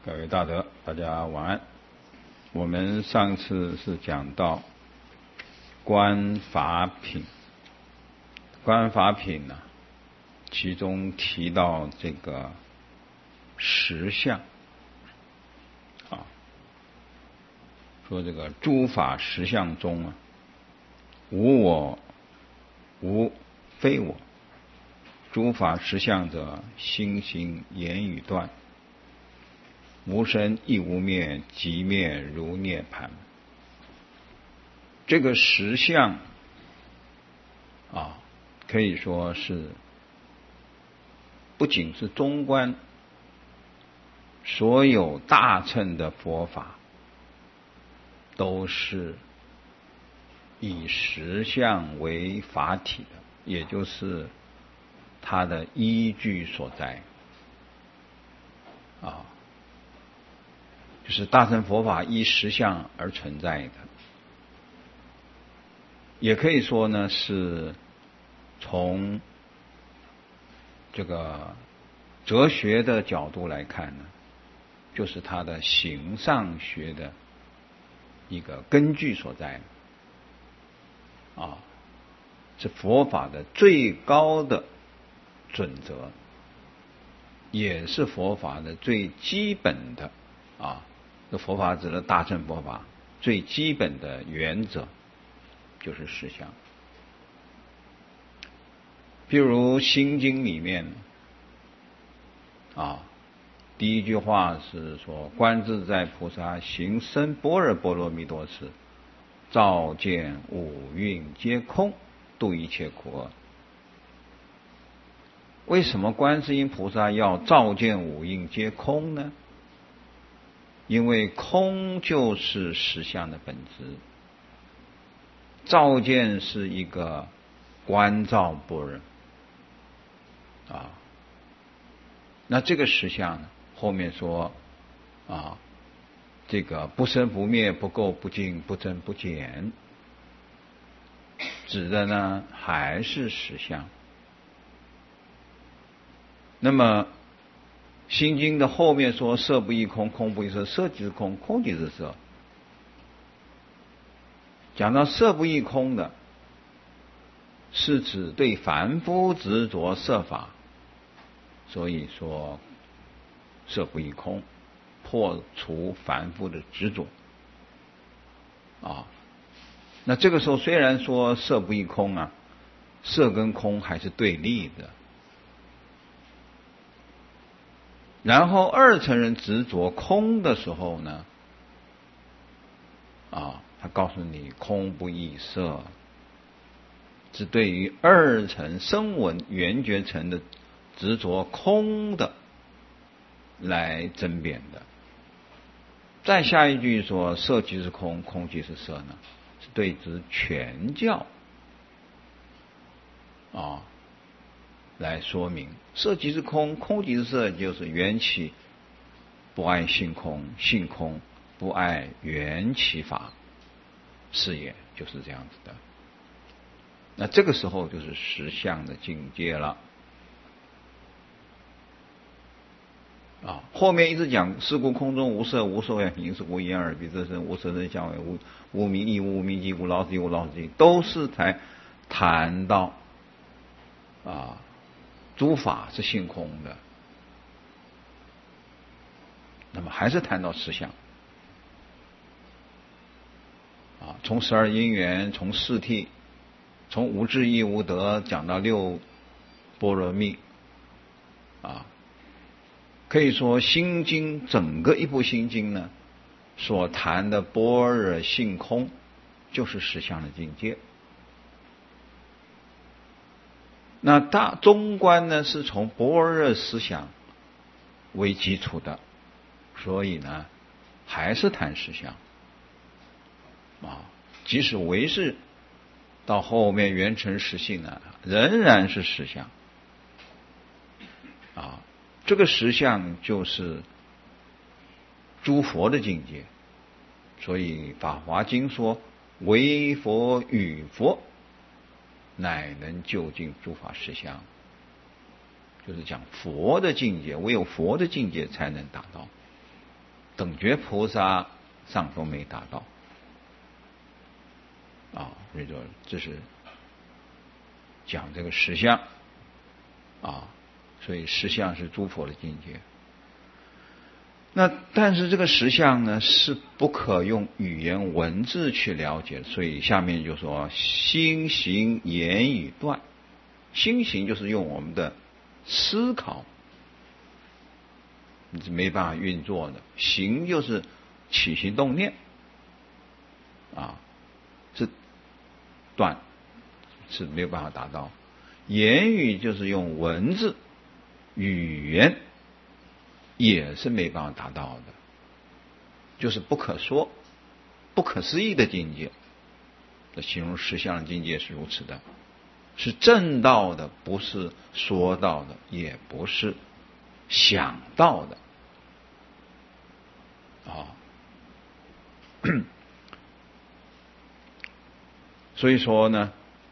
各位大德，大家晚安。我们上次是讲到观法品，观法品呢，其中提到这个实相说这个诸法实相中无我无非我，诸法实相者，心行言语断，无生亦无灭，即灭如涅槃。这个实相可以说是不仅是中观，所有大乘的佛法都是以实相为法体的，也就是它的依据所在就是大乘佛法依实相而存在的。也可以说呢，是从这个哲学的角度来看呢，就是它的形上学的一个根据所在是佛法的最高的准则，也是佛法的最基本的这佛法指的大乘佛法最基本的原则就是实相。譬如《心经》里面第一句话是说，观自在菩萨行深般若波罗蜜多时，照见五蕴皆空，度一切苦厄。为什么观世音菩萨要照见五蕴皆空呢？因为空就是实相的本质，照见是一个观照般若那这个实相呢，后面说这个不生不灭，不垢不净，不增不减，指的呢还是实相。那么心经的后面说色不异空，空不异色，色即是空，空即是色。讲到色不异空的，是指对凡夫执着色法，所以说色不异空，破除凡夫的执着那这个时候虽然说色不异空色跟空还是对立的。然后二乘人执着空的时候呢他告诉你空不异色，是对于二乘声闻缘觉乘的执着空的来争辩的。再下一句说色即是空，空即是色呢，是对指全教来说明色即是空，空即是色，就是缘起不爱性空，性空不爱缘起法，是也，就是这样子的。那这个时候就是实相的境界了后面一直讲是故空中无色，无受想行识，无眼耳鼻舌身，无色声香味，无名亦无名迹，无老死亦无老死迹，都是才谈到诸法是性空的。那么还是谈到实相从十二因缘，从四谛，从无智亦无得讲到六般若蜜可以说心经整个一部心经呢，所谈的般若性空就是实相的境界。那中观呢，是从般若思想为基础的，所以呢还是谈实相即使唯识到后面圆成实性呢，仍然是实相这个实相就是诸佛的境界。所以法华经说唯佛与佛，乃能究竟诸法实相，就是讲佛的境界，唯有佛的境界才能达到等觉菩萨尚都没达到啊。所以说这是讲这个实相啊，所以实相是诸佛的境界。那但是这个实相呢，是不可用语言文字去了解的，所以下面就说心行言语断。心行就是用我们的思考，你是没办法运作的；行就是起心动念啊，是断，是没有办法达到。言语就是用文字语言，也是没办法达到的，就是不可说、不可思议的境界。这形容实相的境界是如此的，是证到的，不是说到的，也不是想到的啊。所以说呢，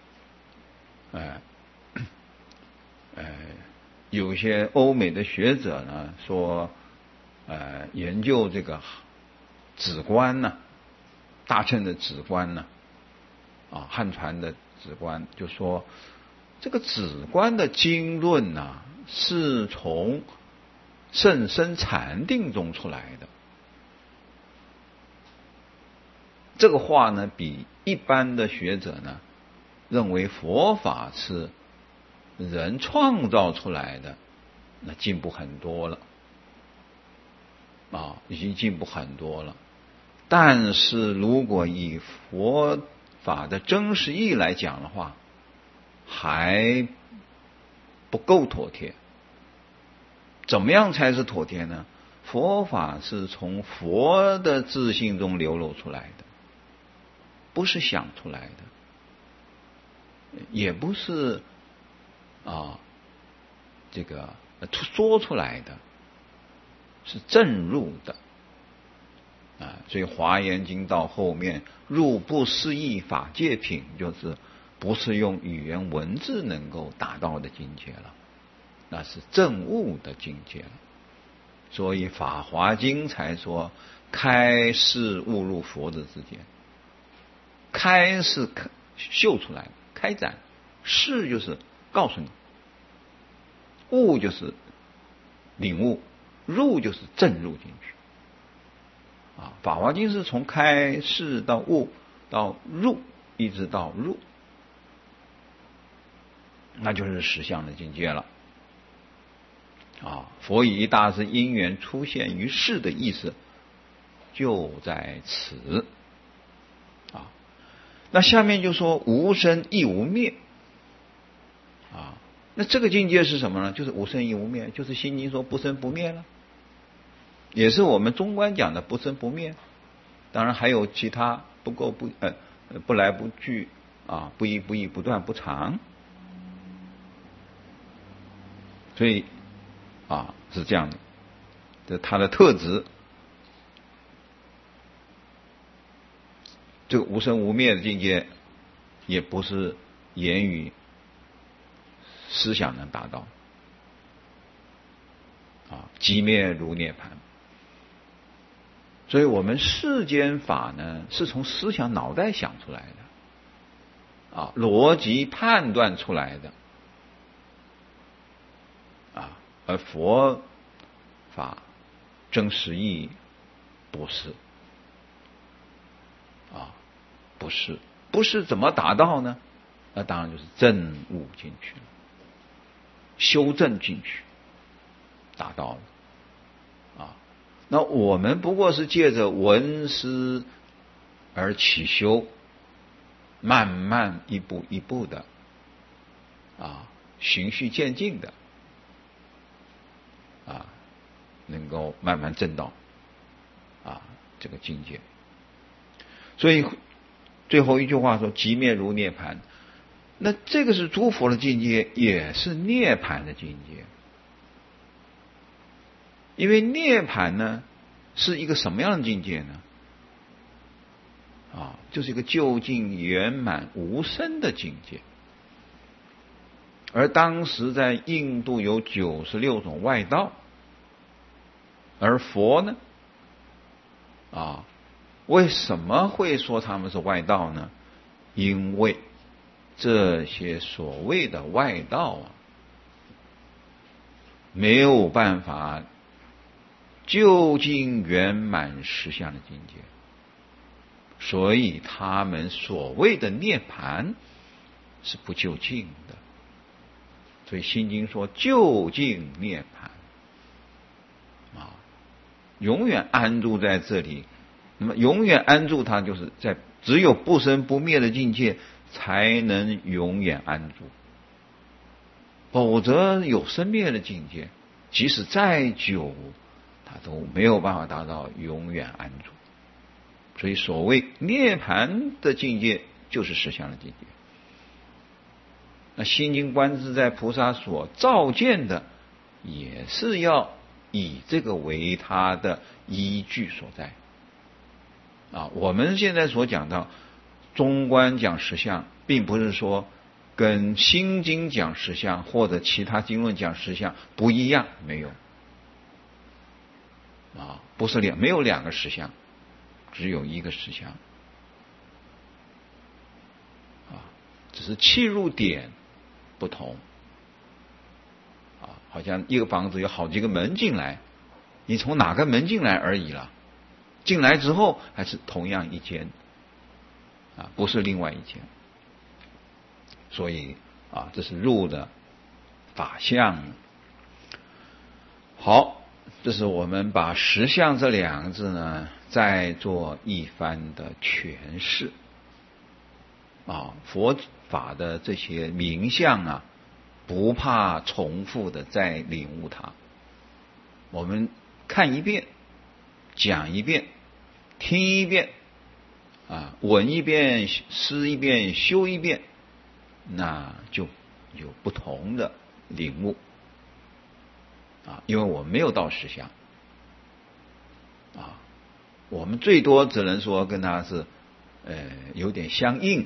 有些欧美的学者呢说，研究这个止观呢，大乘的止观呢，啊，汉传的止观，就说这个止观的经论呢，是从甚深禅定中出来的。这个话呢，比一般的学者呢认为佛法是人创造出来的，那进步很多了啊，已经进步很多了。但是如果以佛法的真实义来讲的话，还不够妥帖。怎么样才是妥帖呢？佛法是从佛的自性中流露出来的，不是想出来的，也不是这个说出来的，是证入的啊。所以《华严经》到后面入不思议法界品，就是不是用语言文字能够达到的境界了，那是证悟的境界了。所以《法华经》才说开示悟入佛的之间。开是秀出来，开展；示就是告诉你；悟就是领悟；入就是证入进去。啊，《法华经》是从开示到悟到入，一直到入，那就是实相的境界了。啊，佛以一大师因缘出现于世的意思就在此。啊，那下面就说无生亦无灭。啊，那这个境界是什么呢？就是无生亦无灭，就是心经说不生不灭了，也是我们中观讲的不生不灭。当然还有其他不垢不来不去啊，不依不异不断不长。所以是这样的，这它的特质，这个无生无灭的境界，也不是言语思想能达到啊，寂灭如涅槃。所以我们世间法呢，是从思想脑袋想出来的啊，逻辑判断出来的啊，而佛法真实意不是啊，不是怎么达到呢？那当然就是证悟进去了，修正进去，达到了啊。那我们不过是借着闻思而起修，慢慢一步一步的循序渐进的能够慢慢证到这个境界。所以最后一句话说寂灭如涅槃，那这个是诸佛的境界，也是涅槃的境界。因为涅槃呢是一个什么样的境界呢？就是一个究竟圆满无生的境界。而当时在印度有96种外道，而佛呢啊，为什么会说他们是外道呢？因为这些所谓的外道啊，没有办法究竟圆满实相的境界，所以他们所谓的涅槃是不究竟的。所以心经说究竟涅槃啊，永远安住在这里。那么永远安住，它就是在只有不生不灭的境界才能永远安住，否则有生灭的境界，即使再久，它都没有办法达到永远安住。所以所谓涅槃的境界，就是实相的境界。那心经观自在菩萨所照见的，也是要以这个为他的依据所在。我们现在所讲到中观讲实相，并不是说跟心经讲实相或者其他经论讲实相不一样，没有不是没有两个实相，只有一个实相只是切入点不同好像一个房子有好几个门进来，你从哪个门进来而已了，进来之后还是同样一间不是另外一间。所以这是入的法相。好，这是我们把实相这两个字呢再做一番的诠释佛法的这些名相不怕重复的再领悟它，我们看一遍，讲一遍，听一遍闻一遍，思一遍，修一遍，那就有不同的领悟因为我们没有到实相我们最多只能说跟它是有点相应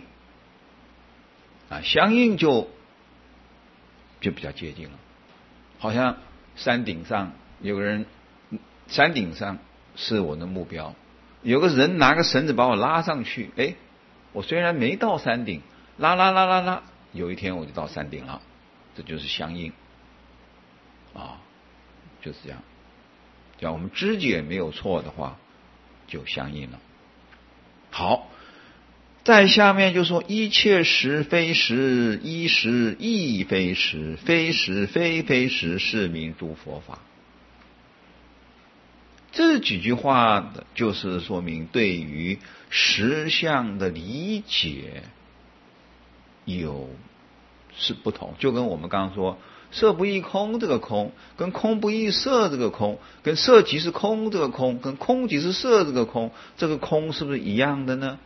相应就比较接近了。好像山顶上有个人，山顶上是我的目标，有个人拿个绳子把我拉上去，我虽然没到山顶，拉，有一天我就到山顶了，这就是相应就是这样。只要我们知觉没有错的话，就相应了。好，在下面就说一切实非实，一实亦非实，非实非非实，是名诸佛法。这几句话就是说明对于实相的理解是不同，就跟我们刚刚说色不异空这个空，跟空不异色这个空，跟色即是空这个空，跟空即是色这个空，这个空是不是一样的呢？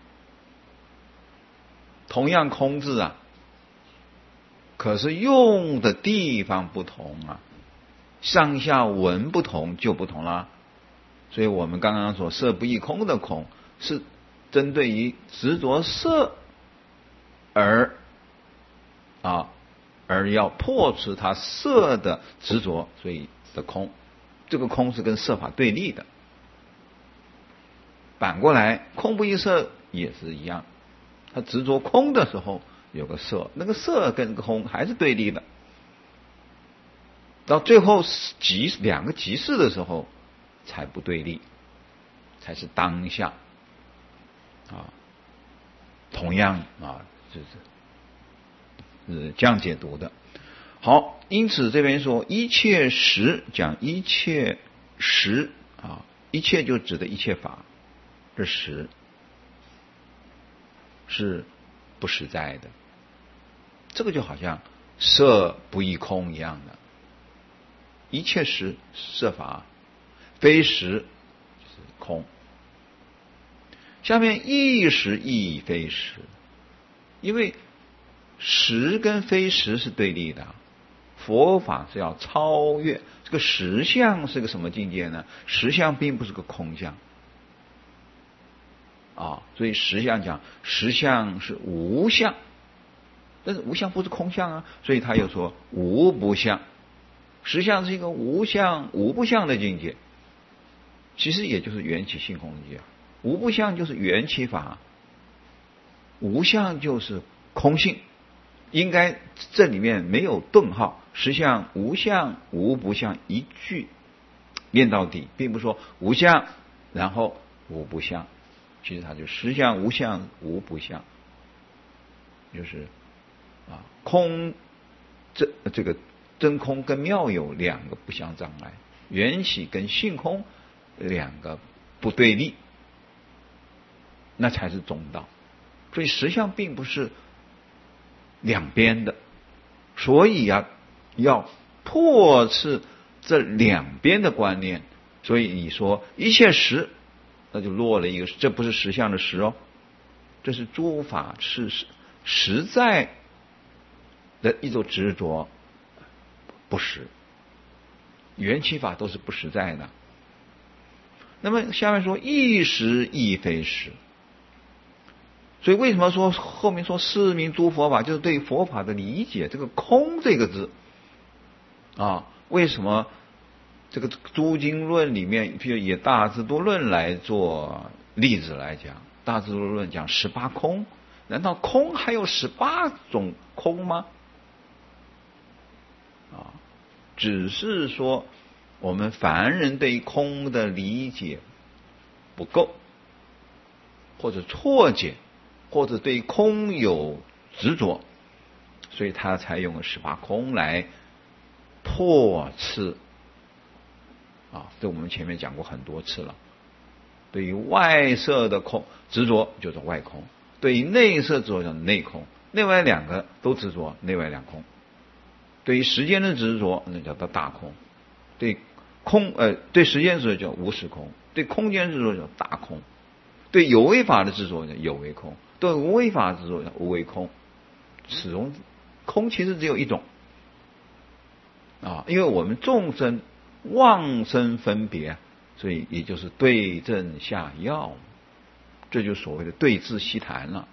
同样空字可是用的地方不同上下文不同就不同啦。所以我们刚刚说色不异空的空是针对于执着色而要破除它色的执着，所以的空，这个空是跟色法对立的。反过来空不异色也是一样，他执着空的时候有个色，那个色跟空还是对立的，到最后两个即事的时候才不对立，才是当下同样就是这样解读的。好，因此这边说一切实，讲一切实一切就指的一切法，这实是不实在的。这个就好像色不异空一样的，一切实色法，非实就是空。下面亦实亦非实，因为实跟非实是对立的，佛法是要超越。这个实相是个什么境界呢？实相并不是个空相所以实相讲实相是无相，但是无相不是空相所以他又说无不相。实相是一个无相无不相的境界其实也就是缘起性空界。无不相就是缘起法，无相就是空性，应该这里面没有顿号，实相无相无不相一句念到底，并不是说无相然后无不相，其实它就实相无相无不相，就是空这个真空跟妙有两个不相障碍，缘起跟性空两个不对立，那才是中道。所以实相并不是两边的，所以要破斥这两边的观念。所以你说一切实，那就落了一个，这不是实相的实哦，这是诸法是实在的一种执着，不实。缘起法都是不实在的。那么下面说亦实亦非实，所以为什么说后面说释明诸佛法，就是对佛法的理解。这个空这个字为什么这个诸经论里面，譬如以大智度论来做例子来讲，大智度论讲18空，难道空还有18种空吗？只是说我们凡人对空的理解不够，或者错解，或者对空有执着，所以他才用了18空来破斥这我们前面讲过很多次了。对于外色的空执着就是外空，对于内色执着叫内空，内外两个都执着，内外两空。对于时间的执着那叫做大空，对对时间执着叫无时空，对空间执着叫大空，对有为法的执着叫有为空，对无为法的执着叫无为空。始终空其实只有一种因为我们众生妄生分别，所以也就是对症下药，这就是所谓的对治悉谈了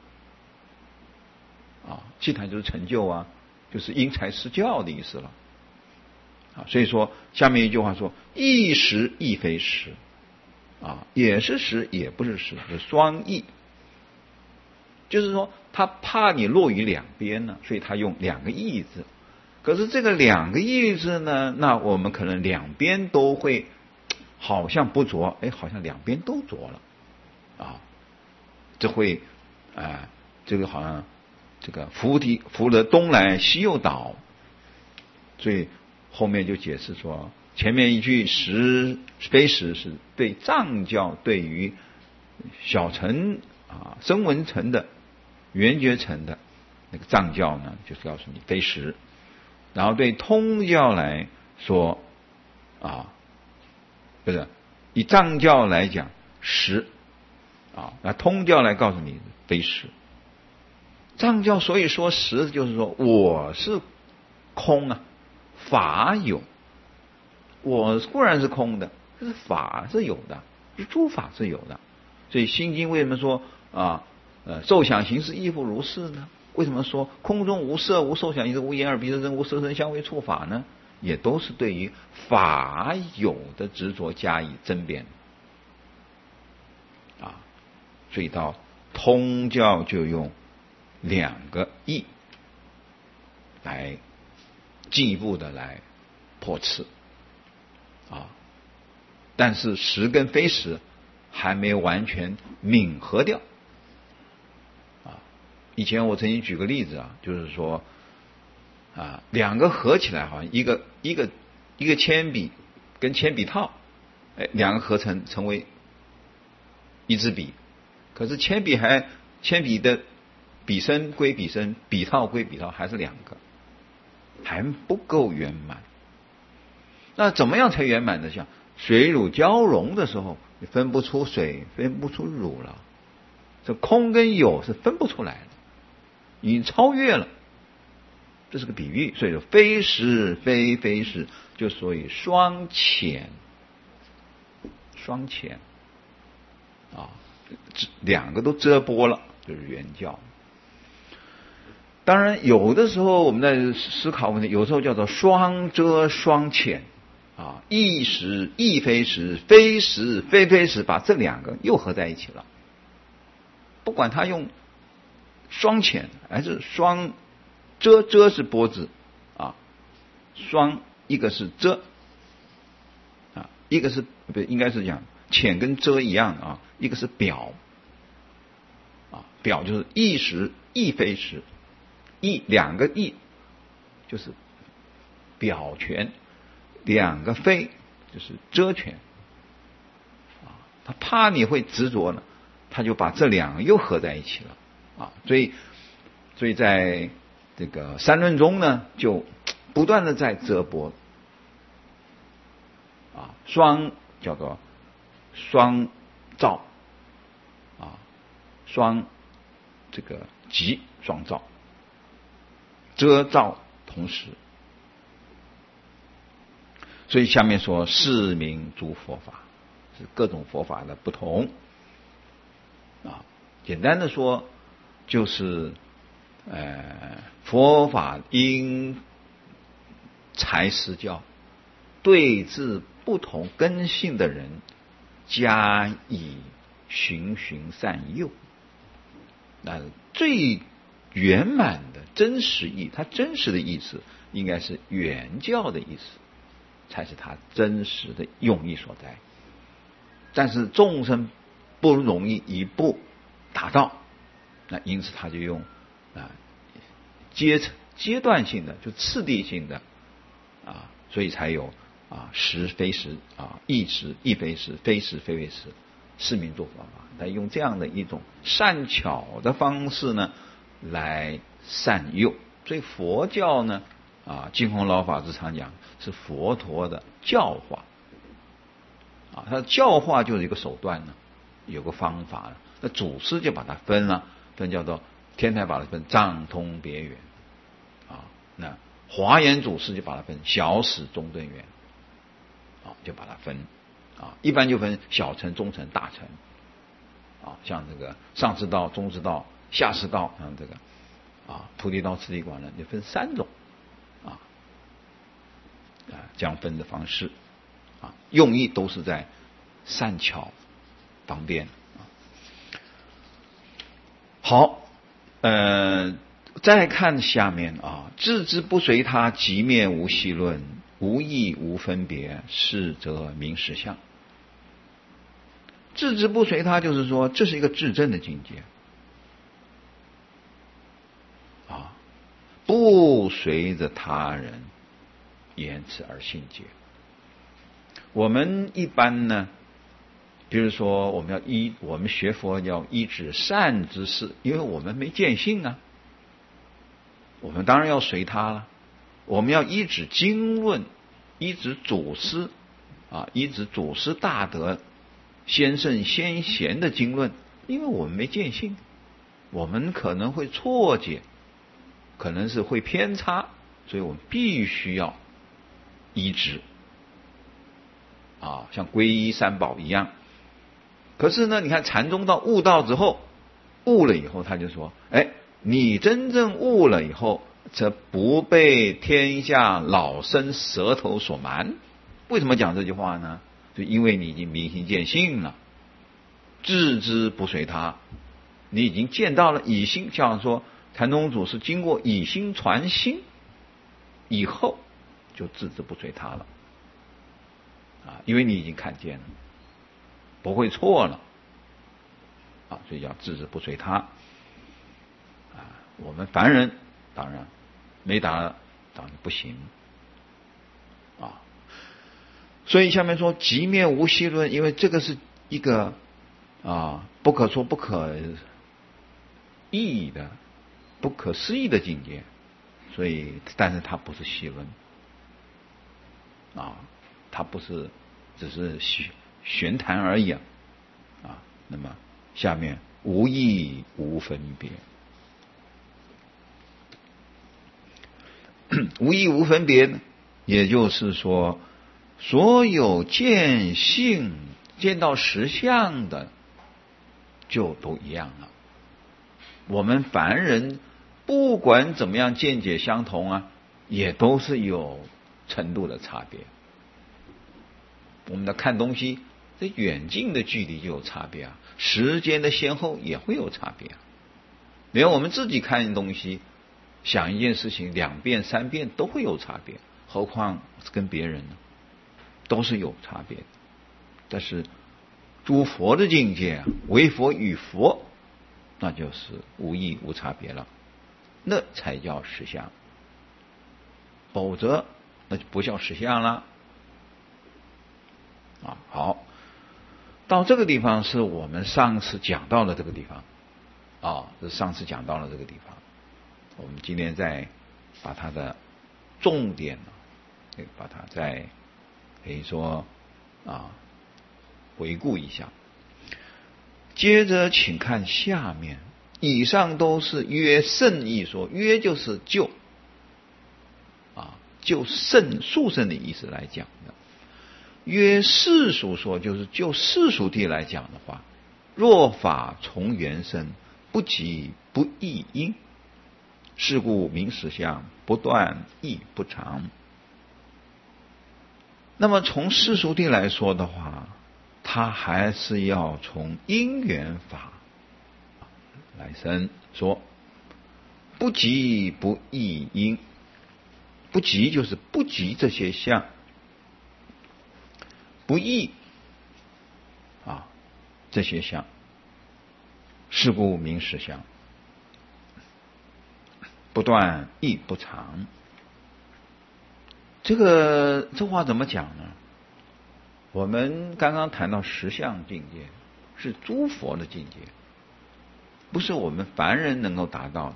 悉谈就是成就就是因材施教的意思了所以说下面一句话说亦实亦非实也是实也不是实，是双义。就是说他怕你落于两边呢，所以他用两个义字。可是这个两个义字呢，那我们可能两边都会好像不着，好像两边都着了这会这个好像这个福得东来西又倒。所以后面就解释说，前面一句实非实是对藏教对于小乘声闻乘的缘觉乘的那个藏教呢，就是告诉你非实。然后对通教来说不是以藏教来讲实那通教来告诉你非实。藏教所以说实，就是说我是空法有，我固然是空的，可是法是有的，是诸法是有的。所以心经为什么说受想行识亦复如是呢？为什么说空中无色无受想行识无眼耳鼻舌身无色声香味触法呢？也都是对于法有的执着加以争辩所以到通教就用两个义来进一步的来破斥但是实跟非实还没有完全泯合掉以前我曾经举个例子就是说两个合起来好像一个铅笔跟铅笔套两个合成为一支笔，可是铅笔的笔身归笔身，笔套归笔套，还是两个，还不够圆满。那怎么样才圆满的？像水乳交融的时候，你分不出水，分不出乳了，这空跟有是分不出来的，已经超越了。这是个比喻，所以说非实非非实，就所以双浅两个都遮波了，就是圆教。当然有的时候我们在思考问题，有时候叫做双遮双浅亦实亦非实，非实非非实，把这两个又合在一起了。不管他用双遣还是双遮，遮是波字双一个是遮一个是不应该是讲遣跟遮一样一个是表表就是亦实亦非实，两个亦就是表权，两个非就是遮权他怕你会执着呢，他就把这两个又合在一起了所以在这个三论中呢，就不断的在遮波双叫做双照双这个即双照，遮照同时。所以下面说是名诸佛法，是各种佛法的不同简单的说就是佛法因材施教，对治不同根性的人加以循循善诱。那最圆满的真实意，它真实的意思应该是原教的意思，才是它真实的用意所在。但是众生不容易一步达到，那因此他就用阶段性的，就次第性的所以才有实非实亦实亦非实，非实非非实，是名诸佛法。来用这样的一种善巧的方式呢，来善诱。所以佛教呢净空老法师常讲是佛陀的教化他的教化就是一个手段呢，有个方法了。那祖师就把它分叫做天台把它分藏通别圆那华严祖师就把它分小始中顿圆就把它分一般就分小乘、中乘、大乘像这个上师道、中师道、下师道，像这个菩提道、次第广呢，就分三种这样分的方式用意都是在善巧方便好，再看下面置之不随他，即灭无戏论，无义无分别，是则名实相。置之不随他，就是说这是一个至正的境界不随着他人言辞而信解。我们一般呢，比如说我们学佛要依止善之事，因为我们没见性我们当然要随他了。我们要依止经论，依止祖师依止祖师大德先圣先贤的经论，因为我们没见性，我们可能会错解，可能是会偏差，所以我们必须要依止像皈依三宝一样。可是呢，你看禅宗到悟道之后，悟了以后他就说你真正悟了以后，则不被天下老生舌头所瞒。为什么讲这句话呢？就因为你已经明心见性了，置之不随他，你已经见到了以心，像说禅宗祖是经过以心传心以后，就置之不随他了因为你已经看见了，不会错了所以叫置之不随他我们凡人当然没达当然不行所以下面说即灭无戏论，因为这个是一个不可说不可议的不可思议的境界，所以但是它不是戏论它不是只是玄谈而已那么下面无义无分别无义无分别呢，也就是说所有见性见到实相的就都一样了。我们凡人不管怎么样见解相同也都是有程度的差别我们的看东西，这远近的距离就有差别啊，时间的先后也会有差别啊。连我们自己看东西，想一件事情2遍3遍都会有差别，何况是跟别人呢？都是有差别的。但是诸佛的境界啊，唯佛与佛，那就是无异无差别了，那才叫实相，否则那就不叫实相了。好，到这个地方是我们上次讲到了这个地方是上次讲到了这个地方，我们今天再把它的重点把它再可以说回顾一下。接着请看下面，以上都是约圣义说，约就是就殊胜的意思来讲的。约世俗说，就是就世俗谛来讲的话，若法从缘生，不即不异因，是故名实相，不断亦不长。那么从世俗谛来说的话，它还是要从因缘法来生说，不即不异因，不即就是不即这些相，不异这些相，是故名实相，不断亦不长。这话怎么讲呢？我们刚刚谈到实相境界是诸佛的境界，不是我们凡人能够达到的。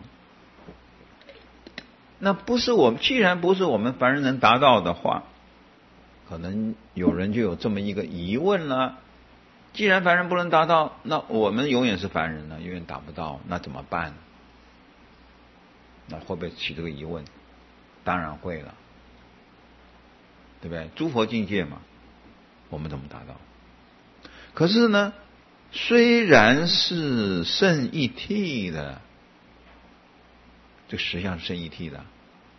那既然不是我们凡人能达到的话，可能有人就有这么一个疑问了，既然凡人不能达到，那我们永远是凡人了，永远达不到，那怎么办？那会不会起这个疑问？当然会了，对不对？诸佛境界嘛，我们怎么达到？可是呢，虽然是圣一体的，这个实相是圣一体的，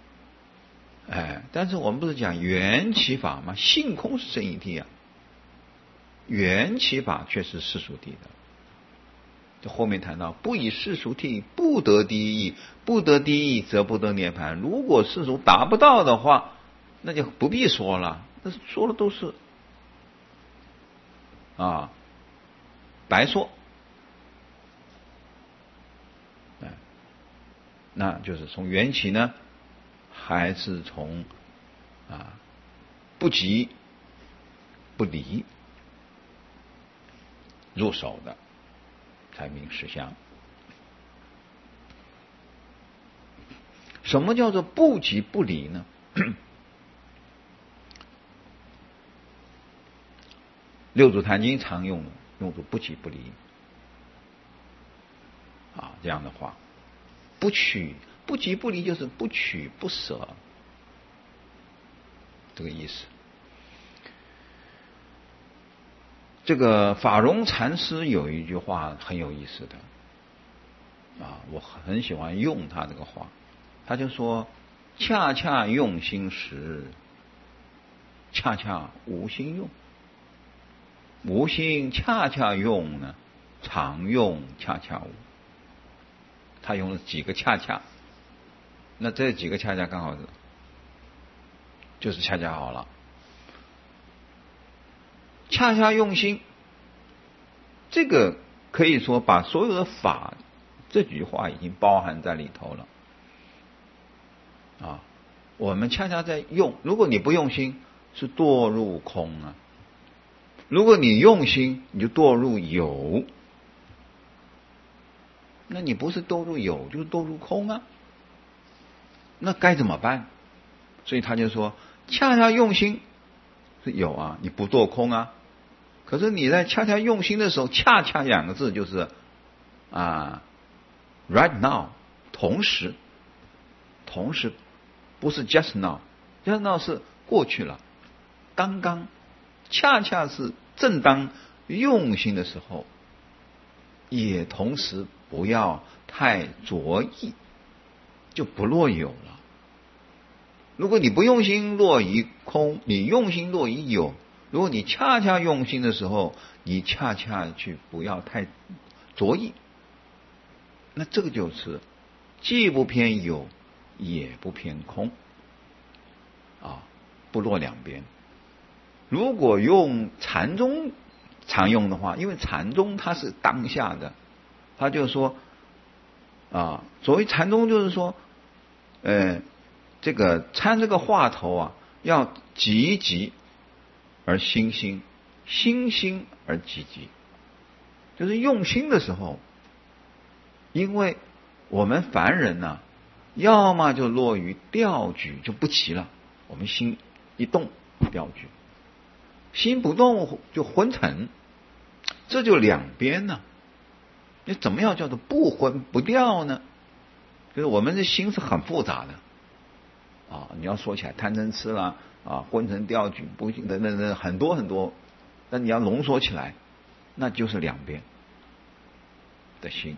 但是我们不是讲缘起法吗？性空是圣一体啊，缘起法却是世俗谛的。就后面谈到，不以世俗谛，不得第一义，不得第一义，则不得涅槃。如果世俗达不到的话，那就不必说了，那说的都是白说。那就是从缘起呢，还是从不即不离入手的，才名实相。什么叫做不即不离呢？六祖坛经常用作不即不离这样的话，不即不离就是不取不舍，这个意思。这个法融禅师有一句话很有意思的我很喜欢用他这个话，他就说，恰恰用心时，恰恰无心用，无心恰恰用呢，常用恰恰无。他用了几个恰恰，那这几个恰恰刚好就是恰恰好了。恰恰用心，这个可以说把所有的法这句话已经包含在里头了我们恰恰在用，如果你不用心，是堕入空啊；如果你用心，你就堕入有。那你不是堕入有，就是堕入空啊。那该怎么办？所以他就说，恰恰用心是有你不堕空啊。可是你在恰恰用心的时候，恰恰两个字就是right now， 同时不是 just now，just now 是过去了，刚刚，恰恰是正当用心的时候，也同时不要太着意，就不落有了。如果你不用心落于空，你用心落于有， 如果你恰恰用心的时候，你恰恰去不要太着意，那这个就是既不偏有，也不偏空，不落两边。如果用禅宗常用的话，因为禅宗它是当下的，他就说所谓禅宗就是说，这个参这个话头要急急而心心，心心而急急，就是用心的时候，因为我们凡人要么就落于掉举就不齐了，我们心一动掉举，心不动就昏沉，这就两边呢。你怎么样叫做不昏不掉呢？就是我们的心是很复杂的你要说起来贪嗔痴啦昏沉掉举不行等等等很多很多，那你要浓缩起来，那就是两边的心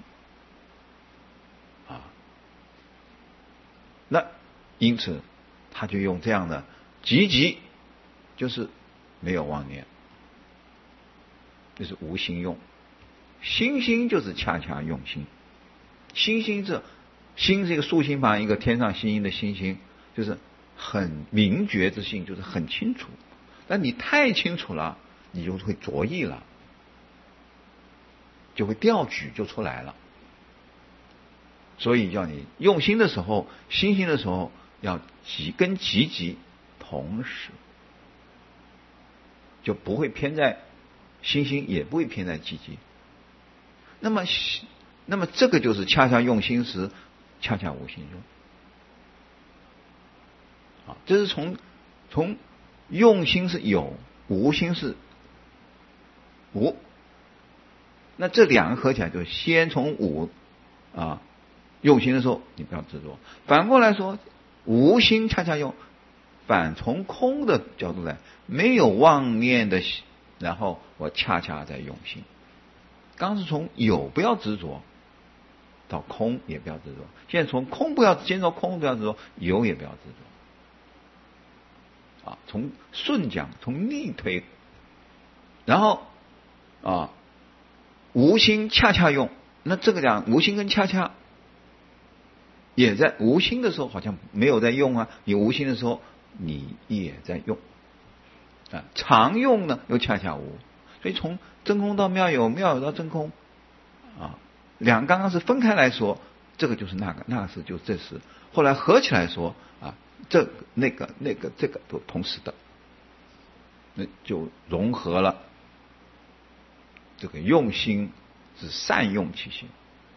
那因此他就用这样的急急，就是没有妄念，就是无心用。心心就是恰恰用心，心心心是一个竖心旁一个天上星星的星星，就是很明觉之性，就是很清楚。但你太清楚了，你就会着意了，就会掉举就出来了。所以叫你用心的时候，心心的时候要跟急急同时，就不会偏在心心，也不会偏在急急。那么这个就是恰恰用心时，恰恰无心用。这是从用心是有，无心是无。那这两个合起来，就先从无用心的时候你不要执着，反过来说无心恰恰用，反从空的角度来，没有妄念的，然后我恰恰在用心。刚是从有不要执着，到空也不要执着，现在从空不要，先从空不要执着，有也不要执着从顺讲，从逆推，然后无心恰恰用。那这个讲无心跟恰恰也在无心的时候好像没有在用你无心的时候你也在用常用呢又恰恰无。所以从真空到妙有，妙有到真空刚刚是分开来说，这个就是那个，那个是就这是，后来合起来说这个那个这个都同时的，那就融合了。这个用心是善用其心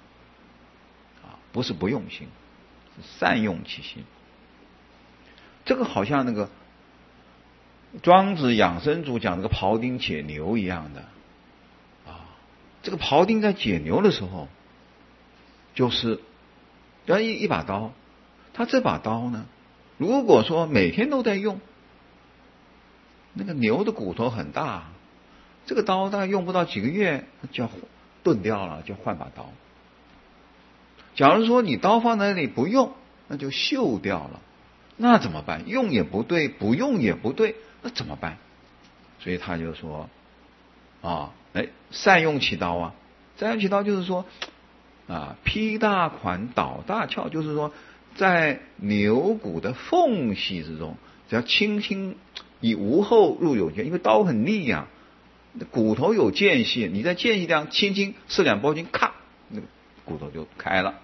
不是不用心，是善用其心。这个好像那个庄子养生主讲这个庖丁解牛一样的这个庖丁在解牛的时候，就是要一把刀，他这把刀呢，如果说每天都在用，那个牛的骨头很大，这个刀大概用不到几个月就要钝掉了，就换把刀。假如说你刀放在那里不用，那就锈掉了，那怎么办？用也不对，不用也不对，那怎么办？所以他就说善用其刀善用其刀就是说劈大款倒大鞘，就是说在牛骨的缝隙之中，只要轻轻以无后入有间，因为刀很利骨头有间隙，你在间隙这样轻轻四两拨筋，咔，那个骨头就开了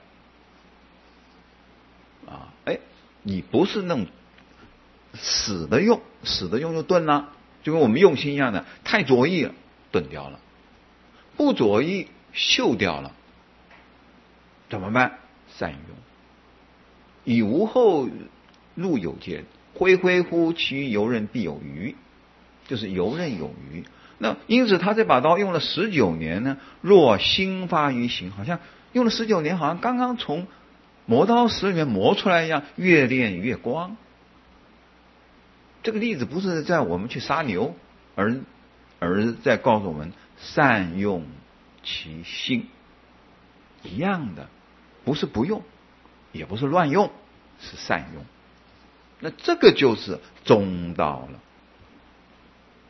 你不是那种死的用就钝了，就跟我们用心一样的，太着意了钝掉了，不着意锈掉了，怎么办？善用，以无后入有间，恢恢乎其余游刃必有余，就是游刃有余。那因此他这把刀用了19年呢，若新发于形，好像用了19年，好像刚刚从磨刀石里面磨出来一样，越练越光。这个例子不是在我们去杀牛，而在告诉我们善用其心，一样的，不是不用，也不是乱用，是善用。那这个就是中道了。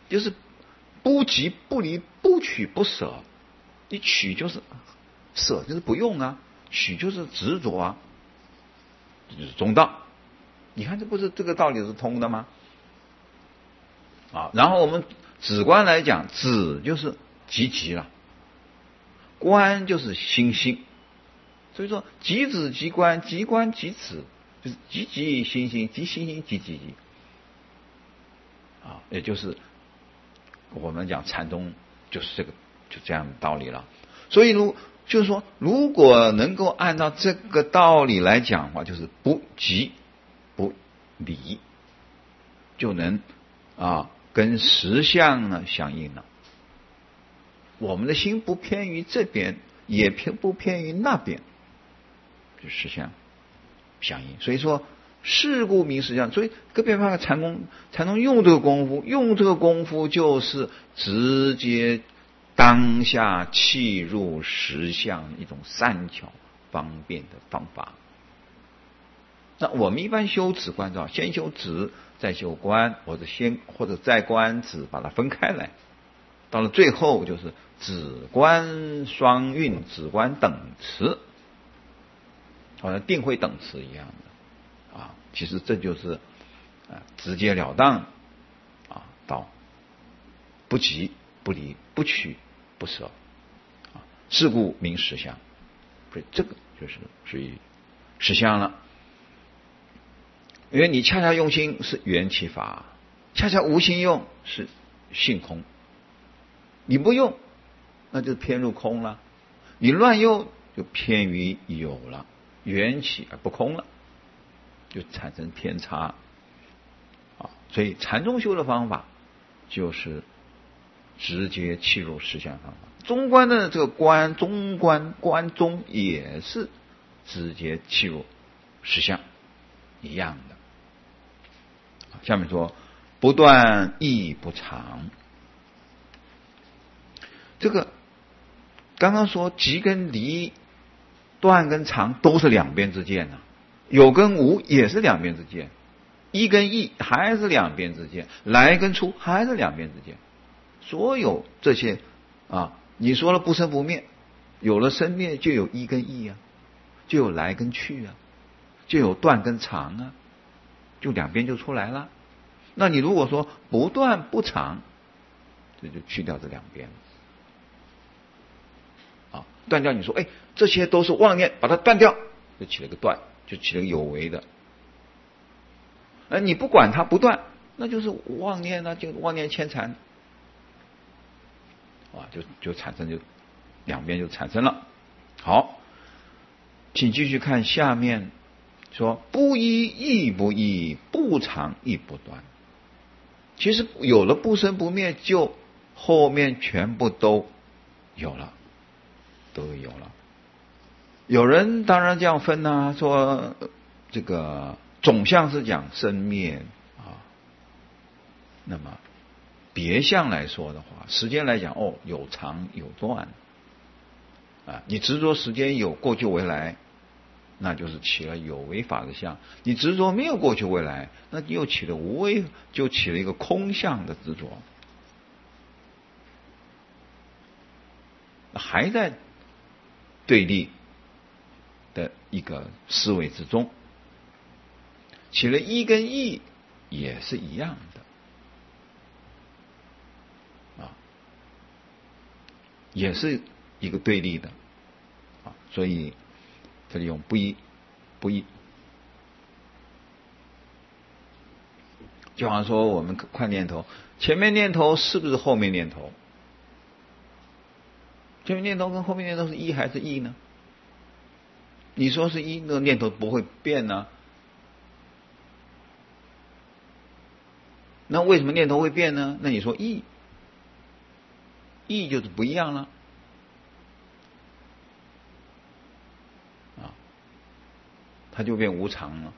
就是不即不离，不取不舍。你取就是舍，就是不用啊；取就是执着啊，这就是中道。你看，这不是这个道理是通的吗？啊，然后我们止观来讲，止就是即即了，观就是心性。所以说，即止即观，即观即止，就是即即心性，即心性即即即。啊，也就是我们讲禅宗就是这个，就这样的道理了。所以就是说，如果能够按照这个道理来讲的话，就是不即不离，就能跟实相呢相应了。我们的心不偏于这边，也不偏于那边，就实相相应。所以说，是故名实相。所以个别法禅宗用这个功夫就是直接当下契入实相一种善巧方便的方法。那我们一般修止观照，先修止，再修观，或者再观止，把它分开来。到了最后就是止观双运，止观等持，好像定慧等持一样的啊。其实这就是直截了当到不即不离，不取不舍啊，是故名实相。所以这个就是属于实相了。因为你恰恰用心是缘起法，恰恰无心用是性空。你不用，那就偏入空了；你乱用，就偏于有了，缘起而不空了，就产生偏差。所以禅宗修的方法就是直接契入实相方法。中观的这个观中也是直接契入实相一样的。下面说不断亦不长。这个刚刚说即跟离，断跟长都是两边之见啊，有跟无也是两边之见，一跟异还是两边之见，来跟出还是两边之见。所有这些你说了不生不灭，有了生灭就有一跟异啊，就有来跟去啊，就有断跟长啊，就两边就出来了。那你如果说不断不长，这就去掉这两边断掉。你说这些都是妄念，把它断掉，就起了个断，就起了个有为的。你不管它不断，那就是妄念就妄念牵缠就产生，就两边就产生了。好，请继续看下面说，不一亦不异，不长亦不断。其实有了不生不灭，就后面全部都有了。有人当然这样分说这个总相是讲生灭那么别相来说的话，时间来讲有长有断你执着时间有过去未来，那就是起了有为法的相；你执着没有过去未来，那又起了无为，就起了一个空相的执着，还在对立的一个思维之中。起了一跟异也是一样的也是一个对立的所以这里用不一不异。就好像说我们看念头，前面念头是不是后面念头？前面念头跟后面念头是一还是异呢？你说是一，那个念头不会变呢。那为什么念头会变呢？那你说异就是不一样了它就变无常了。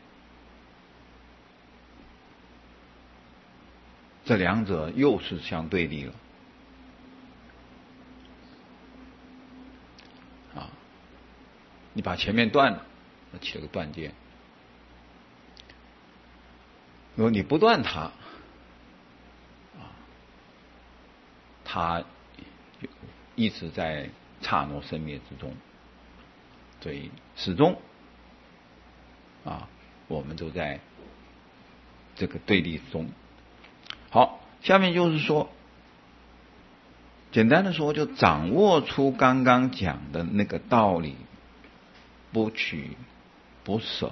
这两者又是相对立了你把前面断了，那起了个断见。如果你不断它他一直在刹那生灭之中，所以始终我们都在这个对立中。好，下面就是说，简单的说，就掌握出刚刚讲的那个道理，不取不舍，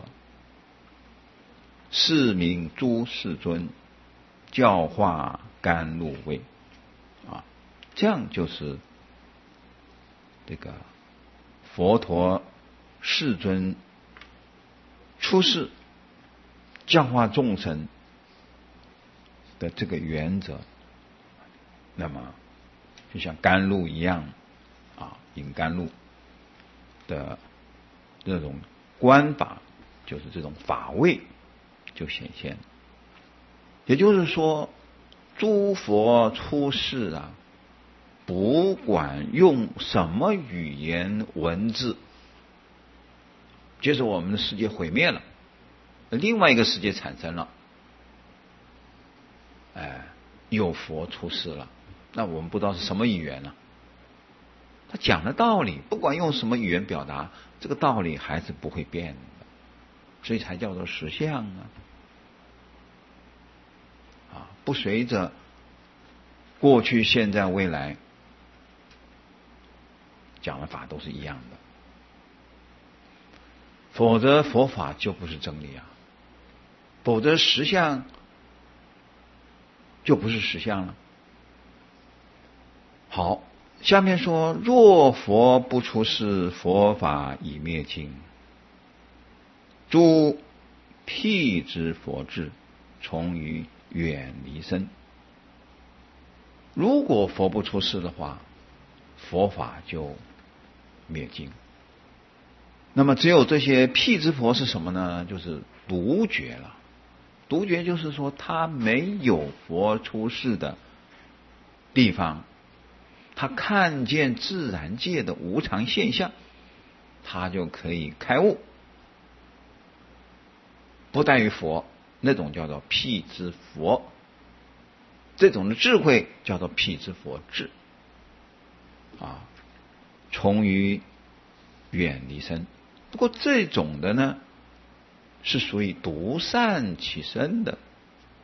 是名诸世尊，教化甘露味这样就是这个佛陀世尊出世教化众生的这个原则。那么就像甘露一样饮甘露的这种观法，就是这种法味就显现。也就是说，诸佛出世不管用什么语言文字，接着我们的世界毁灭了，另外一个世界产生了，有佛出世了，那我们不知道是什么语言了。他讲的道理，不管用什么语言表达，这个道理还是不会变的，所以才叫做实相不随着过去、现在、未来讲的法都是一样的，否则佛法就不是真理否则实相就不是实相了。好，下面说，若佛不出世，佛法已灭尽，诸辟支佛智，从于远离身。如果佛不出世的话，佛法就灭尽。那么只有这些辟支佛是什么呢？就是独觉了。独觉就是说，他没有佛出世的地方，他看见自然界的无常现象，他就可以开悟，不待于佛，那种叫做辟支佛，这种的智慧叫做辟支佛智从于远离身。不过这种的呢，是属于独善其身的